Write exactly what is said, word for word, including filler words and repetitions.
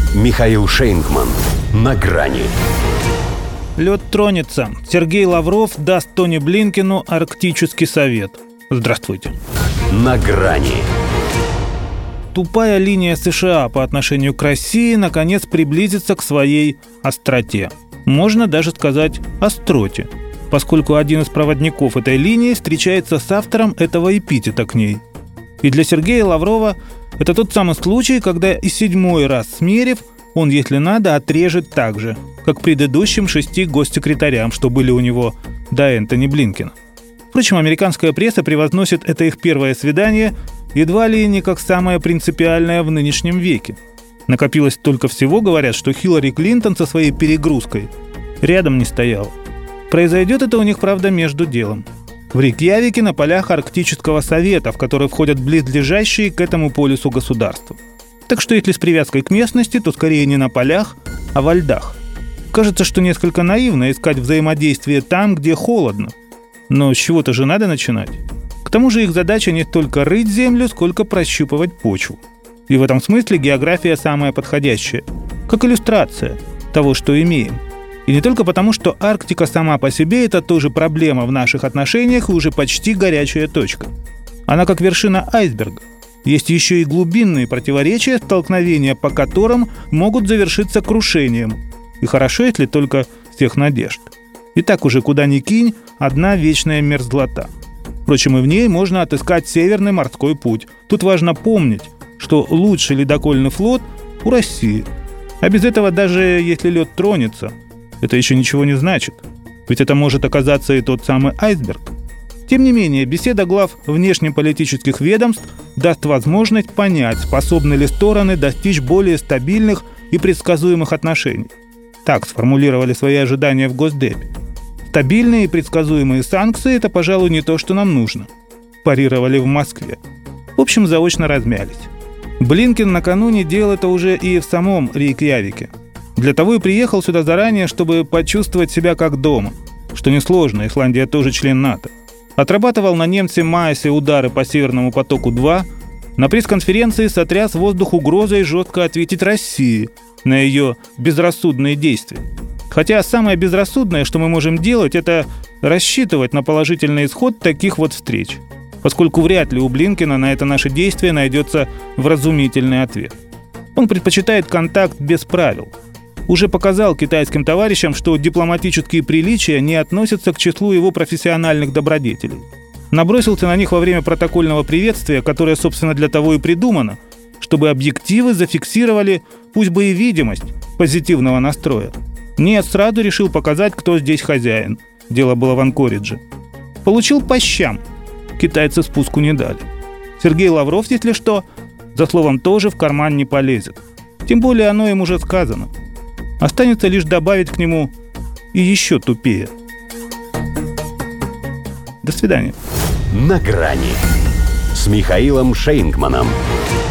Михаил Шейнгман. На грани. Лед тронется. Сергей Лавров даст Тони Блинкену арктический совет. Здравствуйте. На грани. Тупая линия США по отношению к России наконец приблизится к своей остроте. Можно даже сказать остроте, поскольку один из проводников этой линии встречается с автором этого эпитета к ней. И для Сергея Лаврова это тот самый случай, когда и седьмой раз смерив, он, если надо, отрежет так же, как предыдущим шести госсекретарям, что были у него до Энтони Блинкена. Впрочем, американская пресса превозносит это их первое свидание едва ли не как самое принципиальное в нынешнем веке. Накопилось столько всего, говорят, что Хиллари Клинтон со своей перегрузкой рядом не стояла. Произойдет это у них, правда, между делом. В Рейкьявике на полях Арктического совета, в который входят близлежащие к этому полюсу государства. Так что если с привязкой к местности, то скорее не на полях, а во льдах. Кажется, что несколько наивно искать взаимодействие там, где холодно. Но с чего-то же надо начинать. К тому же их задача не столько рыть землю, сколько прощупывать почву. И в этом смысле география самая подходящая, как иллюстрация того, что имеем. И не только потому, что Арктика сама по себе – это тоже проблема в наших отношениях и уже почти горячая точка. Она как вершина айсберга. Есть еще и глубинные противоречия, столкновения по которым могут завершиться крушением. И хорошо, если только всех надежд. И так уже куда ни кинь, одна вечная мерзлота. Впрочем, и в ней можно отыскать Северный морской путь. Тут важно помнить, что лучший ледокольный флот у России. А без этого, даже если лед тронется, это еще ничего не значит. Ведь это может оказаться и тот самый айсберг. Тем не менее, беседа глав внешнеполитических ведомств даст возможность понять, способны ли стороны достичь более стабильных и предсказуемых отношений. Так сформулировали свои ожидания в Госдепе. Стабильные и предсказуемые санкции – это, пожалуй, не то, что нам нужно. Парировали в Москве. В общем, заочно размялись. Блинкен накануне делал это уже и в самом Рейкьявике. Для того и приехал сюда заранее, чтобы почувствовать себя как дома. Что несложно, Исландия тоже член НАТО. Отрабатывал на немце Маэсе удары по Северному потоку-два. На пресс-конференции сотряс воздух угрозой жестко ответить России на ее безрассудные действия. Хотя самое безрассудное, что мы можем делать, это рассчитывать на положительный исход таких вот встреч. Поскольку вряд ли у Блинкена на это наше действие найдется вразумительный ответ. Он предпочитает контакт без правил. Уже показал китайским товарищам, что дипломатические приличия не относятся к числу его профессиональных добродетелей. Набросился на них во время протокольного приветствия, которое, собственно, для того и придумано, чтобы объективы зафиксировали, пусть бы и видимость, позитивного настроя. Нет, сразу решил показать, кто здесь хозяин. Дело было в Анкоридже. Получил по щам. Китайцы спуску не дали. Сергей Лавров, если что, за словом тоже в карман не полезет. Тем более оно им уже сказано. Останется лишь добавить к нему и еще тупее. До свидания. На грани с Михаилом Шейнгманом.